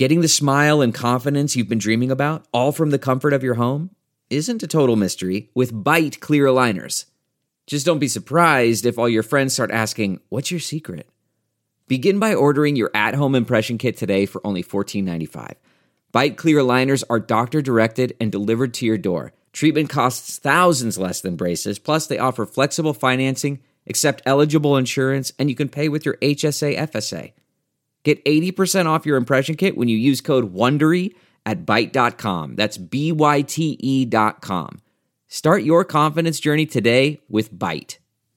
Getting the smile and confidence you've been dreaming about, all from the comfort of your home, isn't a total mystery with Byte clear aligners. Just don't be surprised if all your friends start asking, "What's your secret?" Begin by ordering your at-home impression kit today for only $14.95. Byte clear aligners are doctor-directed and delivered to your door. Treatment costs thousands less than braces, plus they offer flexible financing, accept eligible insurance, and you can pay with your HSA FSA. Get 80% off your impression kit when you use code WONDERY at Byte.com. That's BYTE.com. Start your confidence journey today with Byte.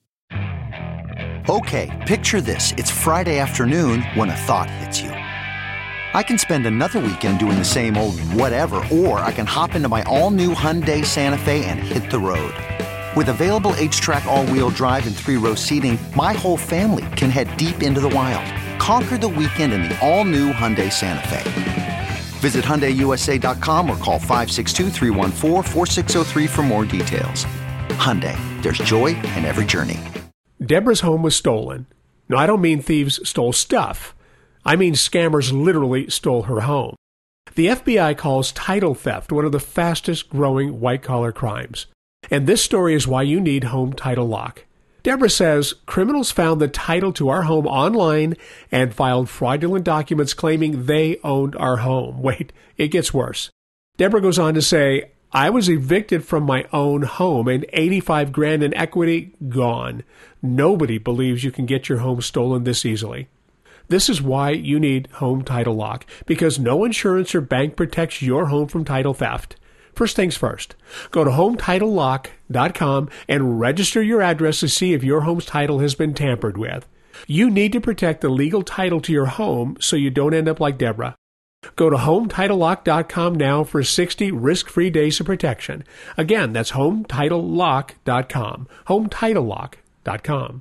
Okay, picture this. It's Friday afternoon when a thought hits you. I can spend another weekend doing the same old whatever, or I can hop into my all-new Hyundai Santa Fe and hit the road. With available H-Track all-wheel drive and 3-row seating, my whole family can head deep into the wild. Conquer the weekend in the all-new Hyundai Santa Fe. Visit HyundaiUSA.com or call 562-314-4603 for more details. Hyundai, there's joy in every journey. Deborah's home was stolen. No, I don't mean thieves stole stuff. I mean scammers literally stole her home. The FBI calls title theft one of the fastest growing white-collar crimes. And this story is why you need Home Title Lock. Deborah says criminals found the title to our home online and filed fraudulent documents claiming they owned our home. Wait, it gets worse. Deborah goes on to say, I was evicted from my own home and $85,000 in equity gone. Nobody believes you can get your home stolen this easily. This is why you need Home Title Lock, because no insurance or bank protects your home from title theft. First things first, go to HometitleLock.com and register your address to see if your home's title has been tampered with. You need to protect the legal title to your home so you don't end up like Deborah. Go to HometitleLock.com now for 60 risk-free days of protection. Again, that's HometitleLock.com. HometitleLock.com.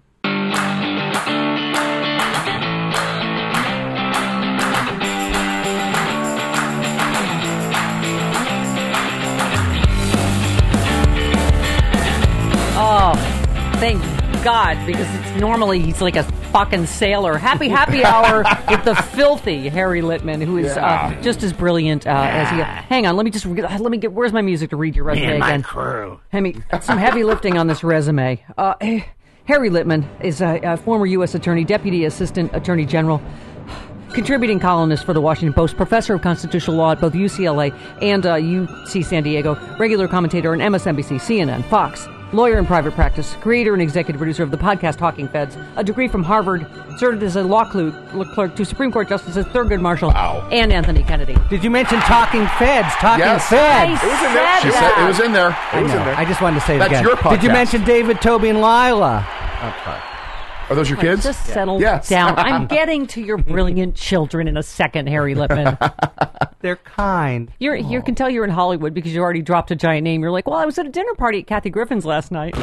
Oh, thank God, because it's normally he's like a fucking sailor. Happy hour with the filthy Harry Litman, who is just as brilliant as he. Hang on, let me get. Where's my music to read your resume again? My crew. Some heavy lifting on this resume. Harry Litman is a former U.S. attorney, deputy assistant attorney general, contributing columnist for the Washington Post, professor of constitutional law at both UCLA and UC San Diego, regular commentator on MSNBC, CNN, Fox. Lawyer in private practice, creator and executive producer of the podcast Talking Feds, a degree from Harvard, served as a law clerk to Supreme Court Justices Thurgood Marshall and Anthony Kennedy. Did you mention Talking Feds? Feds. It was in there. She said it was in there. I just wanted to say it again. That's your podcast. Did you mention David, Toby, and Lila? Are those your kids? Just settle down. I'm getting to your brilliant children in a second, Harry Litman. They're kind. You can tell you're in Hollywood because you already dropped a giant name. You're like, well, I was at a dinner party at Kathy Griffin's last night.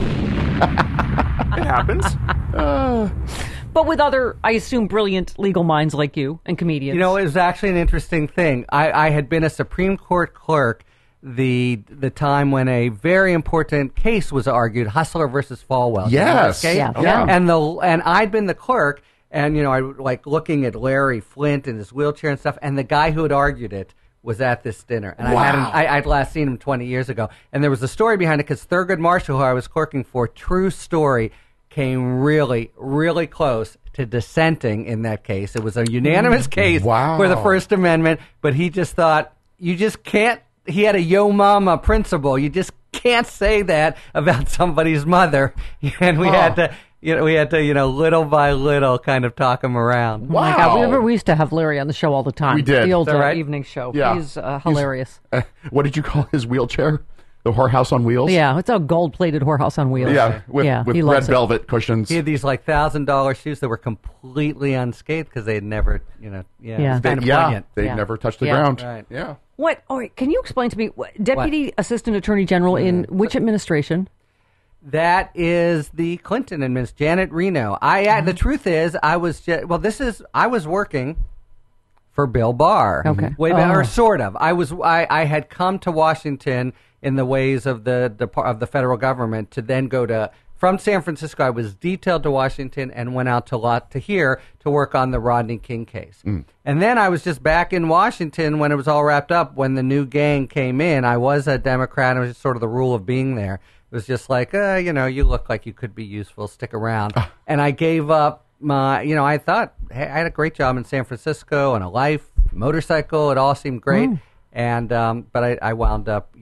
It happens. But with other, I assume, brilliant legal minds like you and comedians. You know, it was actually an interesting thing. I had been a Supreme Court clerk the time when a very important case was argued, Hustler versus Falwell. Yes. Yeah. And I'd been the clerk, and I like looking at Larry Flint in his wheelchair and stuff, and the guy who had argued it was at this dinner, and I'd last seen him 20 years ago, and there was a story behind it because Thurgood Marshall, who I was clerking for, true story, came really, really close to dissenting in that case. It was a unanimous case for the First Amendment, but he just thought you just can't. He had a yo mama principle. You just can't say that about somebody's mother. And we had to, little by little kind of talk him around. Wow. Oh my God. We used to have Larry on the show all the time. We did. The old evening show. Yeah. He's hilarious. What did you call his wheelchair? The whorehouse on wheels? Yeah, it's a gold-plated whorehouse on wheels. Yeah, with red velvet cushions. He had these like $1,000 shoes that were completely unscathed because they had never, kind of brilliant. They'd never touched the ground. Right. Yeah. What? All right, can you explain to me, Deputy Assistant Attorney General in which administration? That is the Clinton administration, Janet Reno. The truth is, I was working for Bill Barr. Okay. Or sort of. I had come to Washington in the ways of the federal government to then go to from San Francisco, I was detailed to Washington and went out to here to work on the Rodney King case. And then I was just back in Washington when it was all wrapped up. When the new gang came in, I was a Democrat. It was just sort of the rule of being there. It was just like, you look like you could be useful. Stick around. And I gave up my, I thought, hey, I had a great job in San Francisco and a life, motorcycle. It all seemed great. And but I wound up,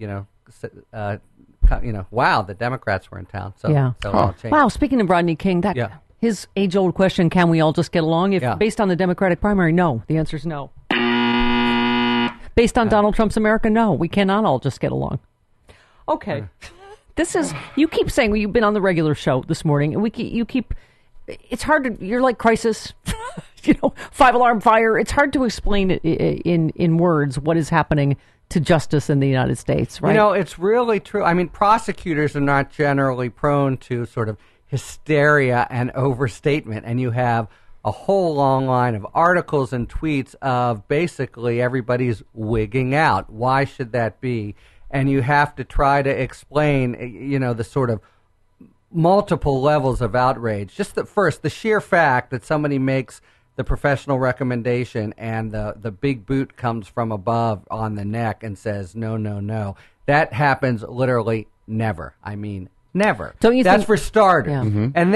wow, the Democrats were in town. So, so it all changed. Wow, speaking of Rodney King, his age-old question, can we all just get along? Based on the Democratic primary, no. The answer is no. Based on Donald Trump's America, no. We cannot all just get along. Okay. This is, you keep saying, you've been on the regular show this morning, and you keep, it's hard to, you're like Crisis, 5-alarm fire. It's hard to explain in words what is happening to justice in the United States, right? It's really true. I mean, prosecutors are not generally prone to sort of hysteria and overstatement, and you have a whole long line of articles and tweets of basically everybody's wigging out. Why should that be? And you have to try to explain, the sort of multiple levels of outrage. Just the sheer fact that somebody makes the professional recommendation and the big boot comes from above on the neck and says, no, no, no. That happens literally never. I mean, never. Don't you That's think, for starters. Yeah. Mm-hmm. And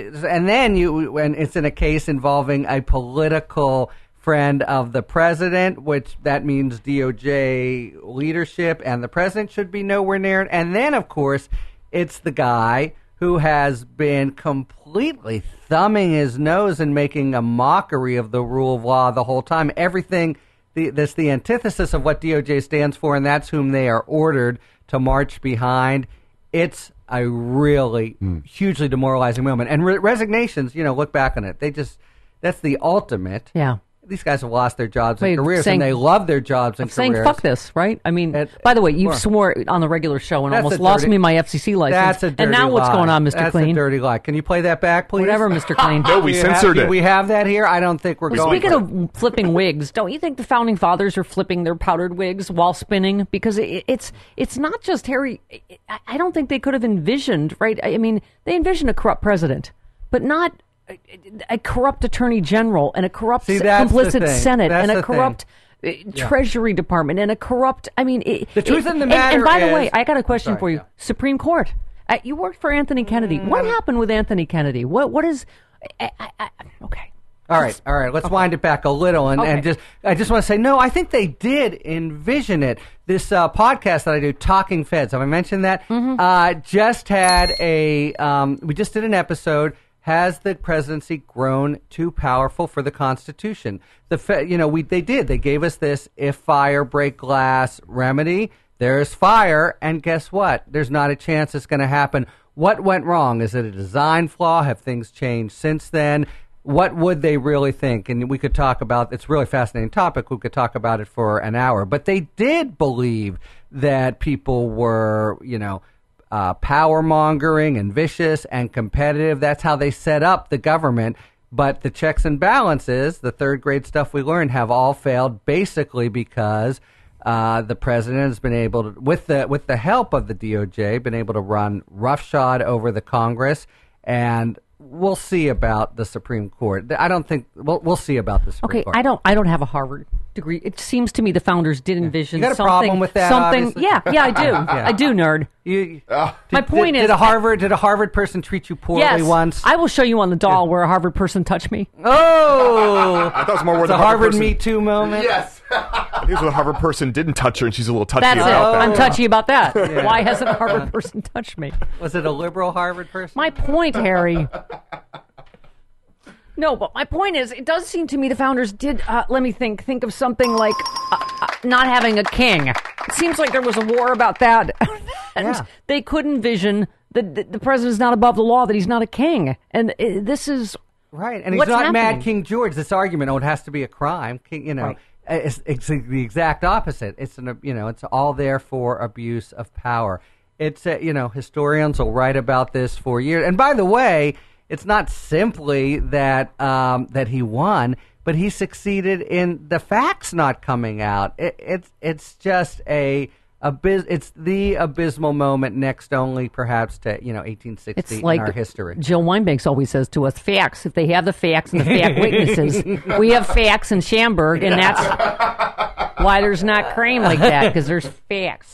then when it's in a case involving a political friend of the president, which that means DOJ leadership, and the president should be nowhere near it. And then, of course, it's the guy who has been completely thumbing his nose and making a mockery of the rule of law the whole time. Everything, that's the antithesis of what DOJ stands for, and that's whom they are ordered to march behind. It's a really hugely demoralizing moment. And resignations, look back on it. That's the ultimate. Yeah. These guys have lost their jobs and careers, and they love their jobs and careers. Saying fuck this, right? I mean, by the way, you've swore on the regular show and almost lost me my FCC license. That's a dirty And now lie. what's going on, Mr. That's Clean? That's a dirty lie. Can you play that back, please? Whatever, Mr. Clean. No, we censored it. Do we have that here? I don't think we're going. Speaking of flipping wigs, don't you think the founding fathers are flipping their powdered wigs while spinning? Because it's not just Harry. I don't think they could have envisioned, right? I mean, they envisioned a corrupt president, but not a corrupt attorney general and a corrupt complicit Senate and a corrupt Treasury Department and a corrupt. I mean, the truth of the matter. And by the way, I got a question for you. Yeah. Supreme Court. You worked for Anthony Kennedy. What happened with Anthony Kennedy? What is? Okay. All right. Let's wind it back a little, and I just want to say, no, I think they did envision it. This podcast that I do, Talking Feds, have I mentioned that? Mm-hmm. Just had we just did an episode. Has the presidency grown too powerful for the Constitution? They did. They gave us this if fire, break glass remedy. There's fire, and guess what? There's not a chance it's going to happen. What went wrong? Is it a design flaw? Have things changed since then? What would they really think? And we could talk about, it's a really fascinating topic. We could talk about it for an hour. But they did believe that people were, power mongering and vicious and competitive. That's how they set up the government. But the checks and balances, the third grade stuff we learned, have all failed basically because the president has been able to, with the help of the DOJ, been able to run roughshod over the Congress. And we'll see about the Supreme Court. I don't think we'll see about the Supreme Court. I don't have a Harvard degree. It seems to me the founders did envision you got a something. Problem with that? Something. Obviously? Yeah, I do. I do, nerd. My point is, did a Harvard person treat you poorly once? I will show you on the doll where a Harvard person touched me. Oh, I thought it was more where the Harvard Me Too moment. Yes. Here's where the Harvard person didn't touch her, and she's a little touchy about that. I'm touchy about that. Yeah. Why hasn't a Harvard person touched me? Was it a liberal Harvard person? My point, Harry. No, but my point is, it does seem to me the founders did, let me think of something like not having a king. It seems like there was a war about that. And they could envision that the president's not above the law, that he's not a king. And this is right. And he's not happening. Mad King George. This argument, it has to be a crime. King, right. It's the exact opposite. It's it's all there for abuse of power. It's historians will write about this for years. And by the way, it's not simply that that he won, but he succeeded in the facts not coming out. It's just a It's the abysmal moment, next only perhaps to 1860 It's in like our history. Jill Weinbanks always says to us, facts. If they have the facts and the fact witnesses, we have facts in Shamberg, and that's why there's not crime like that, because there's facts.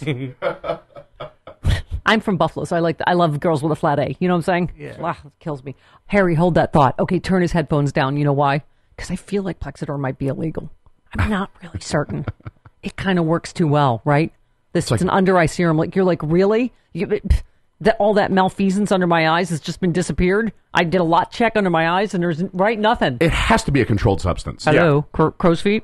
I'm from Buffalo, so I love girls with a flat A. You know what I'm saying? Yeah. It kills me. Harry, hold that thought. Okay, turn his headphones down. You know why? Because I feel like Plexador might be illegal. I'm not really certain. It kind of works too well, right? It's an under-eye serum. Like, you're like, really? All that malfeasance under my eyes has just been disappeared? I did a lot check under my eyes, and there's, nothing. It has to be a controlled substance. Hello, crow's feet.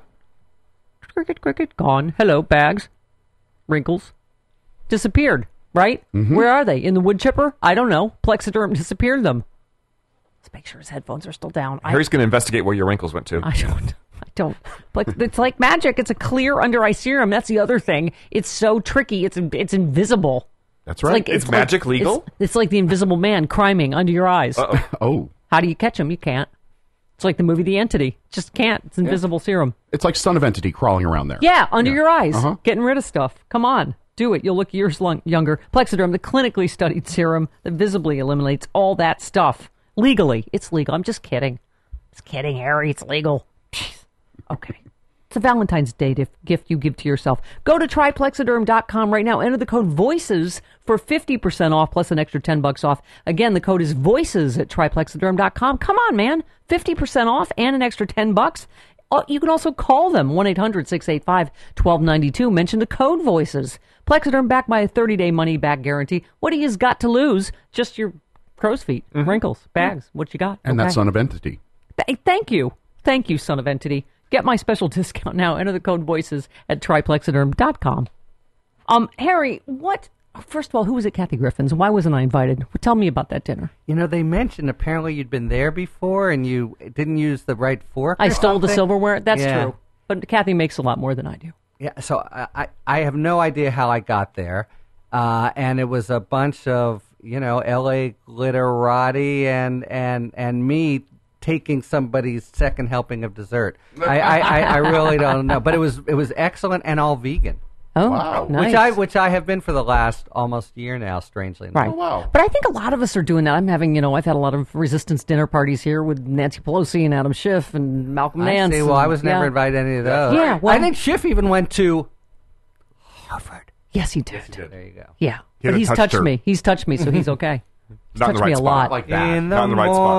Cricket, gone. Hello, bags. Wrinkles. Disappeared, right? Mm-hmm. Where are they? In the wood chipper? I don't know. Plexiderm disappeared them. Let's make sure his headphones are still down. Harry's going to investigate where your wrinkles went to. I don't. It's like magic. It's a clear under-eye serum. That's the other thing. It's so tricky. It's invisible. That's right. It's magic legal? It's like the Invisible Man criming under your eyes. Oh. How do you catch him? You can't. It's like the movie The Entity. Just can't. It's invisible serum. It's like Son of Entity crawling around there. Yeah, under your eyes. Getting rid of stuff. Come on. Do it. You'll look years younger. Plexiderm, the clinically studied serum that visibly eliminates all that stuff. Legally. It's legal. I'm just kidding. Just kidding, Harry. It's legal. Okay. It's a Valentine's Day gift you give to yourself. Go to tryplexiderm.com right now. Enter the code VOICES for 50% off plus an extra $10 off. Again, the code is VOICES at tryplexiderm.com. Come on, man. 50% off and an extra $10. You can also call them, 1-800-685-1292. Mention the code VOICES. Plexiderm backed by a 30-day money-back guarantee. What do you got to lose? Just your crow's feet, wrinkles, bags. What you got? And that's Son of Entity. Thank you. Thank you, Son of Entity. Get my special discount now. Enter the code VOICES at tryplexiderm.com. Harry, first of all, who was at Kathy Griffin's? Why wasn't I invited? Tell me about that dinner. They mentioned apparently you'd been there before and you didn't use the right fork. I stole the something. silverware. That's true. But Kathy makes a lot more than I do. Yeah, so I have no idea how I got there. And it was a bunch of, L.A. glitterati and me taking somebody's second helping of dessert. I really don't know, but it was excellent and all vegan. Oh, wow. Nice. Which I have been for the last almost year now, strangely enough. Right. Oh, wow. But I think a lot of us are doing that. I've had a lot of resistance dinner parties here with Nancy Pelosi and Adam Schiff and Malcolm Nance. I see. Well, I was never invited to any of those. Yeah, well, I think Schiff even went to Harvard. Yes, he did. There you go. Yeah. He But he's touched touched her. me. He's touched me, so he's okay. Not in the touched me right a spot. lot. Like that. In the Not in the right spot.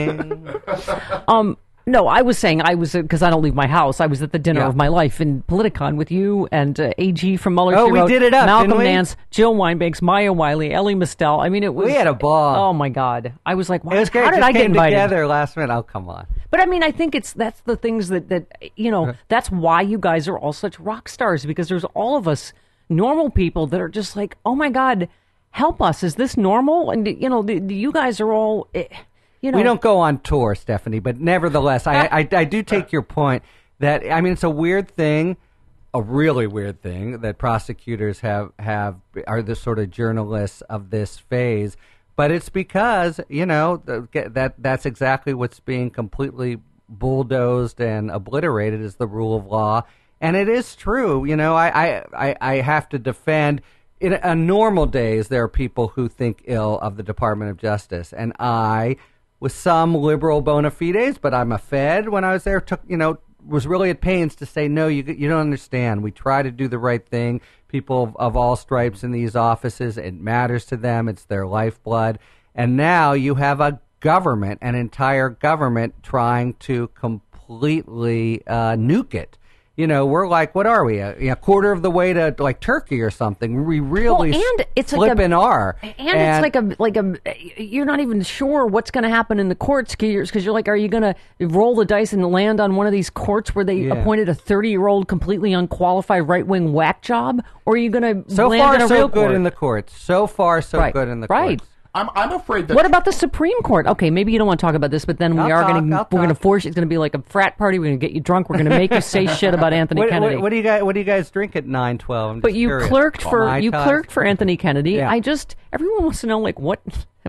morning. No, I was saying because I don't leave my house. I was at the dinner Yeah. of my life in Politicon with you and AG from Mueller. Oh, She we Wrote, did it up, Malcolm didn't we? Nance, Jill Weinbanks, Maya Wiley, Ellie Mistel. I mean, it was. We had a ball. Oh my God! I was like, It was great. how did Just I get came invited? together last minute. Oh, come on. But I mean, I think that's the things that that's why you guys are all such rock stars, because there's all of us normal people that are just like, oh my God, help us. Is this normal? And you guys are all. We don't go on tour, Stephanie, but nevertheless, I do take your point that, it's a weird thing, a really weird thing that prosecutors are the sort of journalists of this phase, but it's because, that's exactly what's being completely bulldozed and obliterated is the rule of law. And it is true, I have to defend. In normal days, there are people who think ill of the Department of Justice, and with some liberal bona fides, but I'm a Fed. When I was there, was really at pains to say, no, you don't understand. We try to do the right thing. People of all stripes in these offices, it matters to them. It's their lifeblood. And now you have an entire government trying to completely nuke it. We're like, what are we? A quarter of the way to like Turkey or something. We really and it's flipping are. And it's like a you're not even sure what's going to happen in the courts because you're like, are you going to roll the dice and land on one of these courts where they appointed a 30-year-old completely unqualified right-wing whack job, or are you going to land in a real court? Good in the courts. So far, so good in the courts. I'm afraid that. What about the Supreme Court? Okay, maybe you don't want to talk about this, but then we're going to force you. It's going to be like a frat party. We're going to get you drunk. We're going to make you say shit about Anthony Kennedy. What do you guys drink at 9:12? But you clerked for Anthony Kennedy. Yeah. Everyone wants to know like what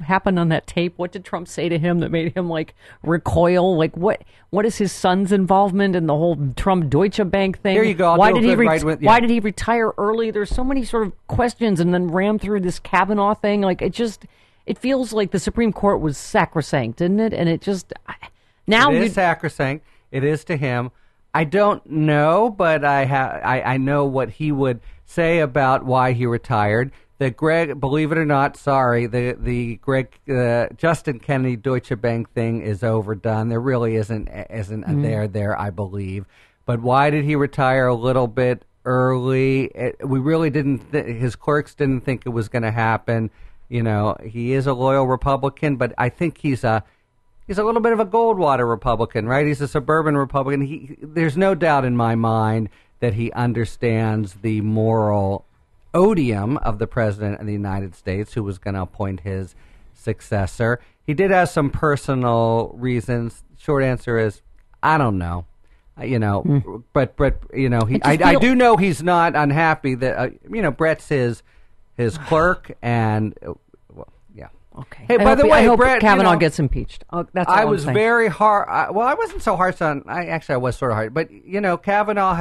happened on that tape? What did Trump say to him that made him like recoil? Like what is his son's involvement in the whole Trump Deutsche Bank thing? Here you go. Why did he retire early? There's so many sort of questions, and then ram through this Kavanaugh thing. Like it feels like the Supreme Court was sacrosanct, didn't it? And it just now it is sacrosanct. It is to him. I don't know, but I know what he would say about why he retired. The Greg, believe it or not, sorry, the Greg Justin Kennedy Deutsche Bank thing is overdone. There really isn't there, I believe. But why did he retire a little bit early? We really didn't. His clerks didn't think it was going to happen. You know, he is a loyal Republican, but I think he's a little bit of a Goldwater Republican, right? He's a suburban Republican. There's no doubt in my mind that he understands the moral odium of the President of the United States, who was going to appoint his successor. He did have some personal reasons. Short answer is, I don't know. You know, but you know, I do know he's not unhappy that you know, Brett's his clerk, and yeah. Okay. Hey, by the way, I hope Brett, Kavanaugh gets impeached. That's all I I'm was saying. very hard. Well, I wasn't so harsh on. I was sort of hard, but you know, Kavanaugh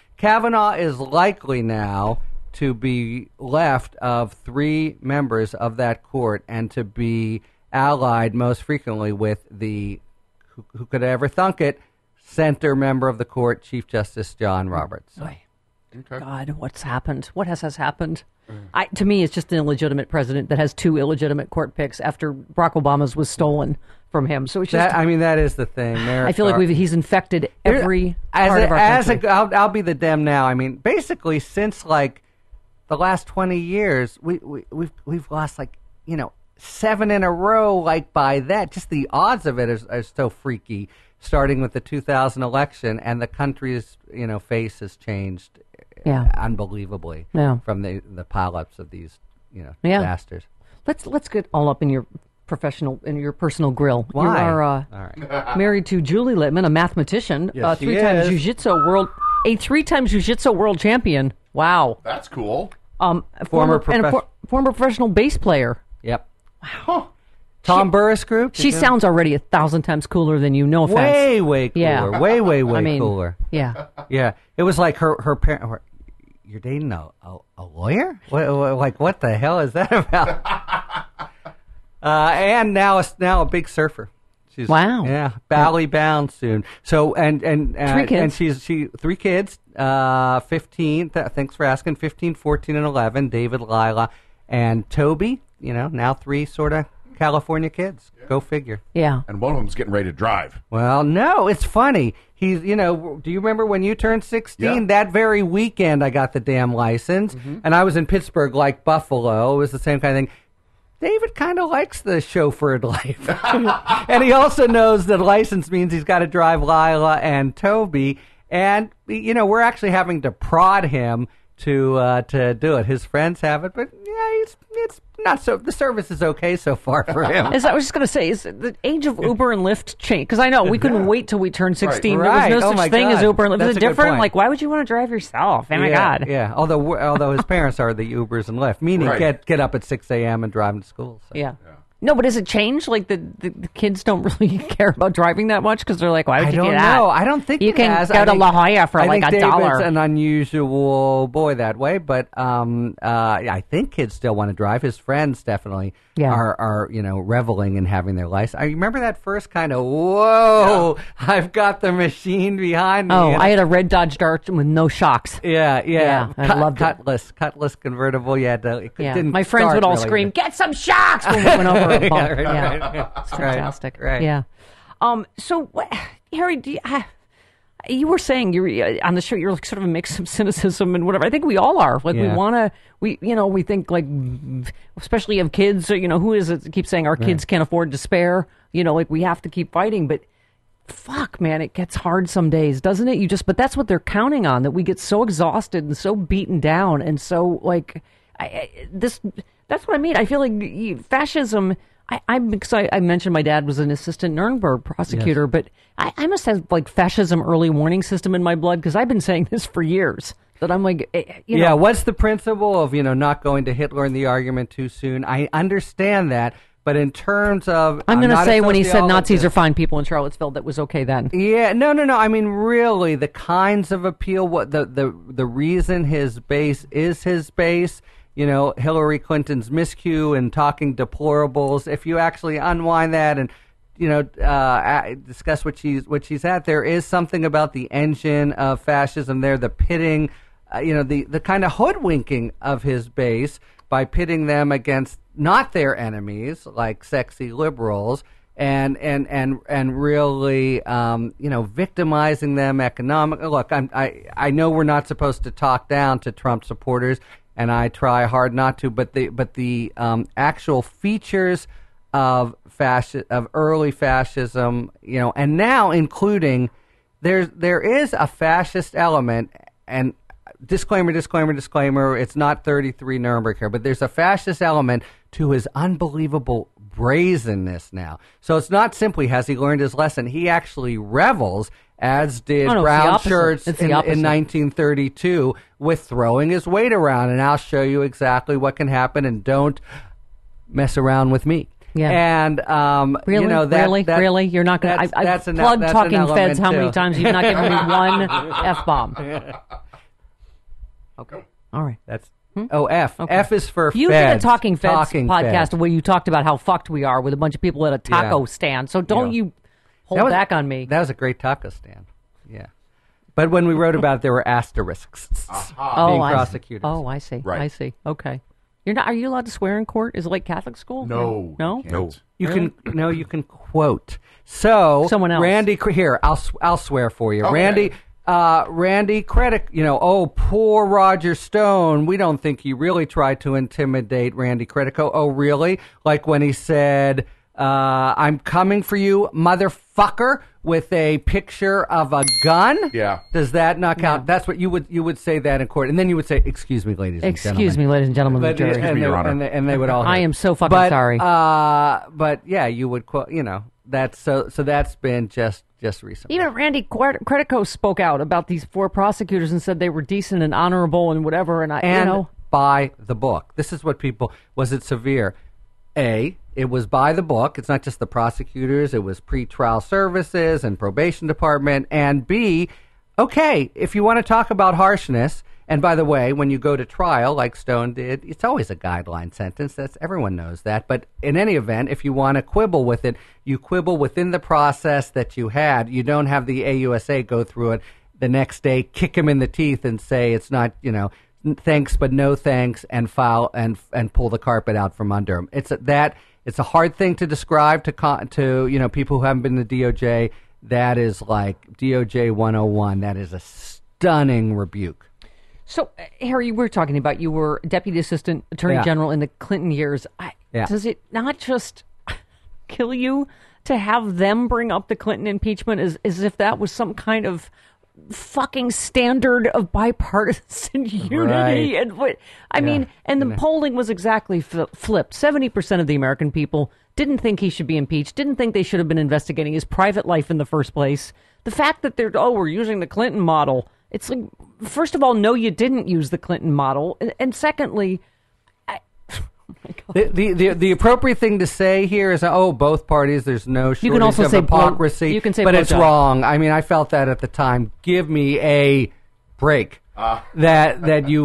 is likely now to be left of 3 members of that court, and to be allied most frequently with the who could ever thunk it, center member of the court, Chief Justice John Roberts. Okay. God, what's happened? What has happened? To me, it's just an illegitimate president that has 2 illegitimate court picks after Barack Obama's was stolen from him. So it's just. That is the thing. I feel like he's infected every part of our country. I'll be the dem now. I mean, basically, since like the last 20 years, we've lost 7 in a row. Like by that, just the odds of it are so freaky. Starting with the 2000 election, and the country's face has changed. Unbelievably from the pileups of these disasters. Let's get all up in your personal grill. Why? You are all right. married to Julie Littman, a mathematician, Yes, a 3-time jiu-jitsu world champion. Wow, That's cool. former professional bass player. Yep. Wow. Tom Burris Group. She sounds already 1,000 times cooler than you. No offense. Way cooler. Yeah. Way I mean, cooler. Yeah. Yeah. It was like her parent. You're dating a lawyer? What the hell is that about? And now a big surfer. She's, wow. Yeah. Bally bound soon. So and 3 kids. And she 3 kids. 15. Thanks for asking. 15, 14, and 11. David, Lila, and Toby. Now 3 sort of California kids. Go figure. Yeah. And one of them's getting ready to drive. Well, no, it's funny. He's, do you remember when you turned 16? Yeah. That very weekend I got the damn license, and I was in Pittsburgh like Buffalo. It was the same kind of thing. David kind of likes the chauffeured life. And he also knows that license means he's got to drive Lila and Toby. And, we're actually having to prod him to do it. His friends have it, but yeah, it's not so. The service is okay so far for him. I was just going to say, is the age of Uber and Lyft change? Because I know we couldn't wait till we turned 16. Right. There was no such thing as Uber and Lyft. That's Is it a good different? point. Like, why would you want to drive yourself? Oh my God. Yeah. Although his parents are the Ubers and Lyft, meaning Right. get up at 6 a.m. and drive him to school. So. Yeah. No, but does it change? Like the kids don't really care about driving that much because they're like, why would you do that? I don't know. I don't think you it can has. go to La Jolla for like $1. $1. An unusual boy that way, but I think kids still want to drive. His friends definitely are reveling in having their license. I remember that first kind of whoa! Yeah. I've got the machine behind me. Oh, I had a red Dodge Dart with no shocks. Yeah. I loved it. Cutlass convertible. Didn't my friends would all scream, "Get some shocks!" when we went over a bump. It's fantastic. Right. Yeah. So, Harry, you were saying on the show you're like sort of a mix of cynicism and whatever. I think we all are. Like we want to. We think like, especially of kids. Who is it that keeps saying our kids can't afford despair? Like we have to keep fighting, but. Fuck, man, it gets hard some days, doesn't it? But that's what they're counting on, that we get so exhausted and so beaten down and so like that's what I mean. I feel like fascism. I mentioned my dad was an assistant Nuremberg prosecutor, but I must have like fascism early warning system in my blood because I've been saying this for years. That I'm like, what's the principle of not going to Hitler in the argument too soon? I understand that, But in terms of... I'm going to not a say when he said Nazis sociologist. are fine people in Charlottesville, that was okay then. Yeah, no. I mean, really, the kinds of appeal, what the reason his base is his base, Hillary Clinton's miscue and talking deplorables, if you actually unwind that and, discuss what she's at, there is something about the engine of fascism there, the pitting, the kind of hoodwinking of his base by pitting them against not their enemies, like sexy liberals, and really, victimizing them economically. Look, I know we're not supposed to talk down to Trump supporters, and I try hard not to. But the actual features of early fascism, and now including there is a fascist element, and disclaimer, it's not 33 Nuremberg here, but there's a fascist element to his unbelievable brazenness now. So it's not simply has he learned his lesson. He actually revels, as did brown shirts in 1932, with throwing his weight around. And I'll show you exactly what can happen, and don't mess around with me. Yeah. And, really? You're not going to... I've plugged Talking Feds how many times you've not given me one F-bomb. Okay. All right. That's... F. Okay. F is for you Feds. did a Talking Feds podcast Feds. where you talked about how fucked we are with a bunch of people at a taco stand. So don't you hold back on me. That was a great taco stand. Yeah. But when we wrote about it, there were asterisks being prosecuted. I see. Right. I see. Okay. Are you allowed to swear in court? Is it like Catholic school? No. No? You can quote. So someone else. Randy, here, I'll swear for you. Okay. Randy Credico, poor Roger Stone. We don't think he really tried to intimidate Randy Credico. Oh, really? Like when he said, I'm coming for you, motherfucker, with a picture of a gun? Yeah. Does that not count? That's what you would say that in court. And then you would say, excuse me, ladies and gentlemen. Excuse me, ladies and gentlemen of the jury. Excuse me, Your Honor. And they would all... I am so fucking sorry. But yeah, you would quote, that's so that's been just recently. Even Randy Credico spoke out about these 4 prosecutors and said they were decent and honorable and whatever. And by the book. This is what people... Was it severe? A, it was by the book. It's not just the prosecutors. It was pretrial services and probation department. And B, okay, if you want to talk about harshness... And by the way, when you go to trial, like Stone did, it's always a guideline sentence. Everyone knows that. But in any event, if you want to quibble with it, you quibble within the process that you had. You don't have the AUSA go through it the next day, kick him in the teeth and say it's not, thanks but no thanks, and file and pull the carpet out from under him. It's a hard thing to describe to people who haven't been to DOJ. That is like DOJ 101. That is a stunning rebuke. So, Harry, you were talking about you were Deputy Assistant Attorney General in the Clinton years. Does it not just kill you to have them bring up the Clinton impeachment as if that was some kind of fucking standard of bipartisan unity? Right. And the polling was exactly flipped. 70% of the American people didn't think he should be impeached, didn't think they should have been investigating his private life in the first place. The fact that we're using the Clinton model... It's like, first of all, no, you didn't use the Clinton model, and secondly, oh my God. The appropriate thing to say here is, both parties. There's no shortage you can also of say hypocrisy. You can say, but it's wrong. I mean, I felt that at the time. Give me a break. And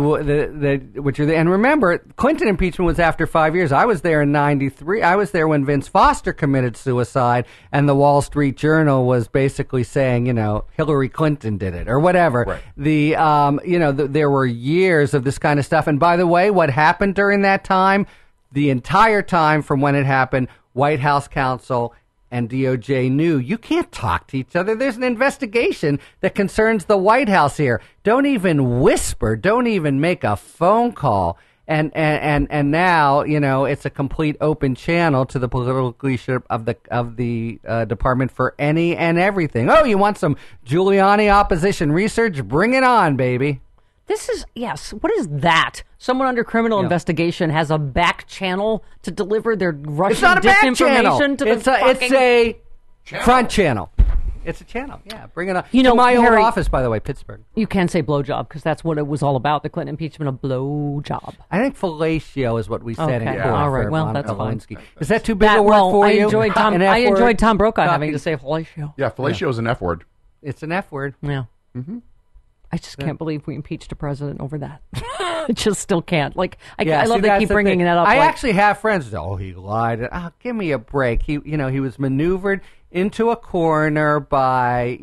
remember, Clinton impeachment was after 5 years. I was there in '93. I was there when Vince Foster committed suicide, and the Wall Street Journal was basically saying, Hillary Clinton did it or whatever. Right. There were years of this kind of stuff. And by the way, what happened during that time? The entire time from when it happened, White House counsel and DOJ knew you can't talk to each other. There's an investigation that concerns the White House here. Don't even whisper. Don't even make a phone call. And now, it's a complete open channel to the political leadership of the department for any and everything. Oh, you want some Giuliani opposition research? Bring it on, baby. This is, what is that? Someone under criminal investigation has a back channel to deliver their Russian disinformation to the It's a front channel. It's a channel. Yeah, bring it on. You know, to my Harry, old office, by the way, Pittsburgh. You can say blowjob because that's what it was all about. The Clinton impeachment, a blowjob. I think fellatio is what we said in Okay. court. All right. for Well, Monica that's fine. Lewinsky. Is that too big a word for you? I enjoyed Tom. An F I enjoyed word? Tom Brokaw Talking- having to say fellatio. Yeah, fellatio is an F word. It's an F word. Yeah. Mm-hmm. I just can't believe we impeached a president over that. I just still can't. Like, I Yeah, love see, they that's keep the bringing thing. that up. I like, actually have friends. Oh, he lied. Oh, give me a break. He was maneuvered into a corner by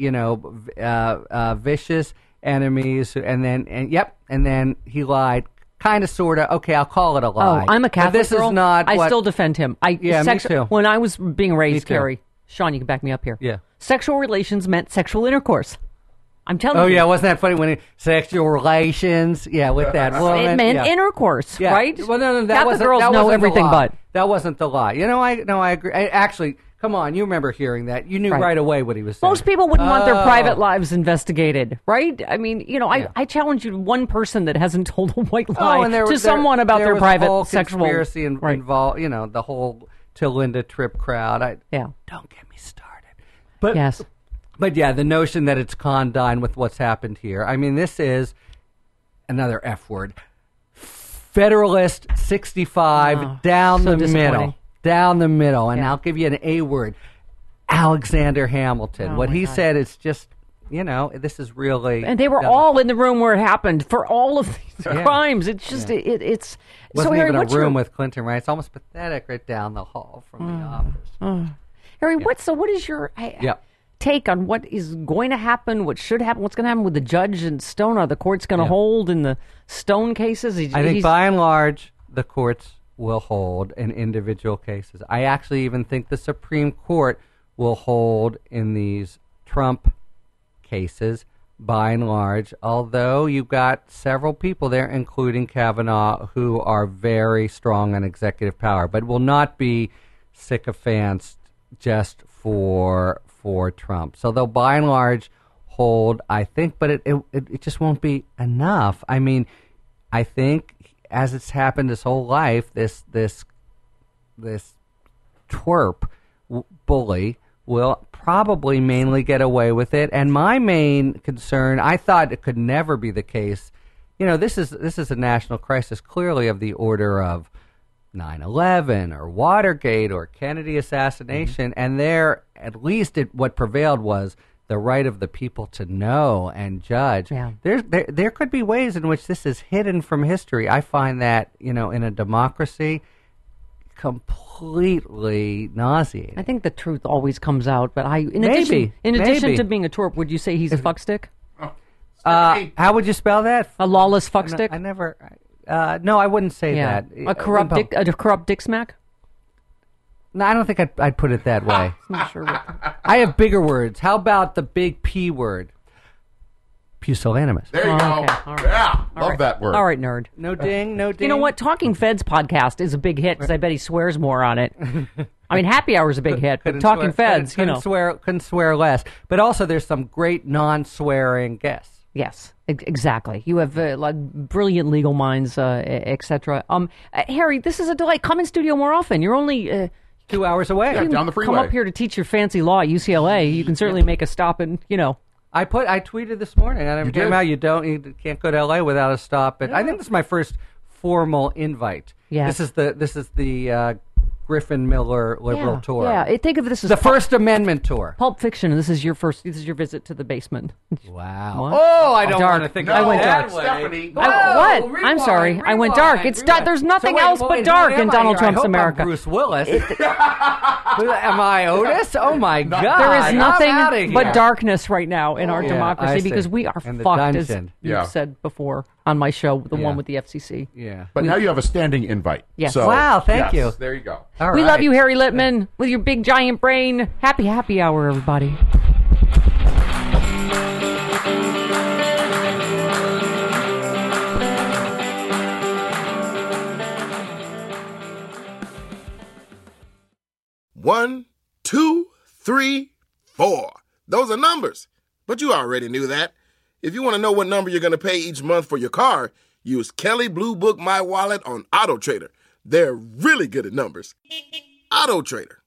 vicious enemies, and then he lied. Kind of, sort of. Okay, I'll call it a lie. I'm a Catholic But this girl. is not. I what, still defend him. Me too. When I was being raised, too. Carrie, Sean, you can back me up here. Yeah. Sexual relations meant sexual intercourse. I'm telling Oh you. yeah, wasn't that funny when sexual relations? Yeah, with that woman. It meant yeah. intercourse, Yeah. right? Well, no, that Catholic wasn't, girls that know wasn't everything the lie. but. That wasn't the lie. I agree. Actually, come on, you remember hearing that? You knew right away what he was saying. Most people wouldn't want their private lives investigated, right? I mean, I challenge you to one person that hasn't told a white lie to someone about their private whole sexual conspiracy involved. The whole to Linda Tripp crowd. Yeah. Don't get me started. But yes. But yeah, the notion that it's condign with what's happened here. I mean, this is another F word. Federalist 65 down so the middle. disappointing. Down the middle. And Yeah. I'll give you an A word. Alexander Hamilton. Oh, what my he God. said is just, this is really... And they were all in the room where it happened for all of these Yeah. crimes. It's just, it's... Wasn't so, Harry, even a what's room your, with Clinton, right? It's almost pathetic right down the hall from the office. Harry, what is your take on what is going to happen, what should happen, what's going to happen with the judge and Stone? Are the courts going to hold in the Stone cases? I think by and large, the courts will hold in individual cases. I actually even think the Supreme Court will hold in these Trump cases by and large, although you've got several people there, including Kavanaugh, who are very strong on executive power, but will not be sycophants just for Trump. So they'll by and large hold, I think, but it just won't be enough. I mean, I think as it's happened his whole life, this twerp bully will probably mainly get away with it. And my main concern, I thought it could never be the case. This is a national crisis, clearly of the order of 9/11 or Watergate or Kennedy assassination, and there, at least what prevailed was the right of the people to know and judge. Yeah. There could be ways in which this is hidden from history. I find that, in a democracy, completely nauseating. I think the truth always comes out, but in Maybe. addition to being a twerp, would you say he's a fuckstick? How would you spell that? A lawless fuckstick? I never... no, I wouldn't say that. A corrupt dick smack? No, I don't think I'd put it that way. Not sure. I have bigger words. How about the big P word? Pusillanimous. There you go. Okay. All right. Yeah, love that word. All right, nerd. No ding, no ding. You know what? Talking Feds podcast is a big hit because I bet he swears more on it. I mean, Happy Hour is a big hit, but Talking Feds, couldn't swear less. But also, there's some great non-swearing guests. Yes, exactly. You have brilliant legal minds, etc. Harry, this is a delight. Come in studio more often. You're only 2 hours away. Yeah, down the freeway. Come up here to teach your fancy law at UCLA. You can certainly make a stop and, I tweeted this morning. I never You came did? out. You can't go to LA without a stop. But I think this is my first formal invite. Yes. This is the Griffin Miller liberal tour. Yeah, think of this as The First Amendment tour. Pulp Fiction. This is your visit to the basement. Wow. What? Oh, I don't Dark. want to think I of went that dark. way. Stephanie. What? Rewind, I'm sorry. I went dark. It's rewind. there's nothing So else but dark in Donald Trump's I hope America. I'm Bruce Willis. Am I Otis? Oh my God! There is I'm outta nothing here. but darkness right now in our Yeah, democracy I see. because we are And the fucked, as dungeon. you've Yeah. said before on my show, the Yeah. one with the FCC. Yeah. But now you have a standing invite. Yes. So, Wow, thank yes, you. There you go. All We right. love you, Harry Littman, with your big giant brain. Happy hour, everybody. One, 2, 3, 4. Those are numbers. But you already knew that. If you want to know what number you're going to pay each month for your car, use Kelley Blue Book My Wallet on AutoTrader. They're really good at numbers. AutoTrader.